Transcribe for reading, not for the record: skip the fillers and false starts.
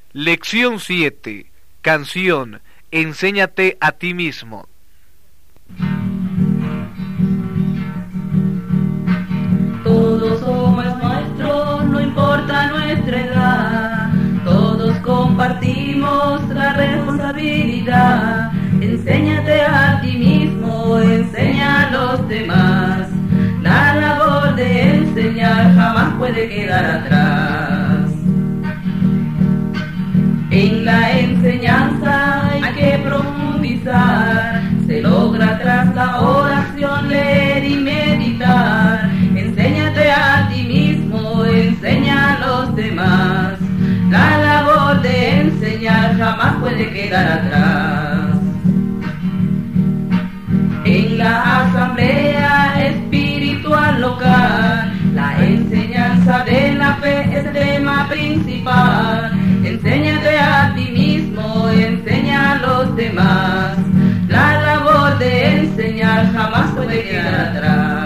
Lección 7. Canción. Enséñate a ti mismo. Todos somos maestros, no importa nuestra edad. Todos compartimos la responsabilidad. Enséñate a ti mismo, enseña a los demás. La labor de enseñar jamás puede quedar atrás. En la enseñanza hay que profundizar. Se logra tras la oración leer y meditar. Enséñate a ti mismo, enseña a los demás. La labor de enseñar jamás puede quedar atrás. En la asamblea espiritual local, la enseñanza de la fe es el tema principal. Enséñate a ti mismo, enseña a los demás. La labor de enseñar jamás puede quedar atrás.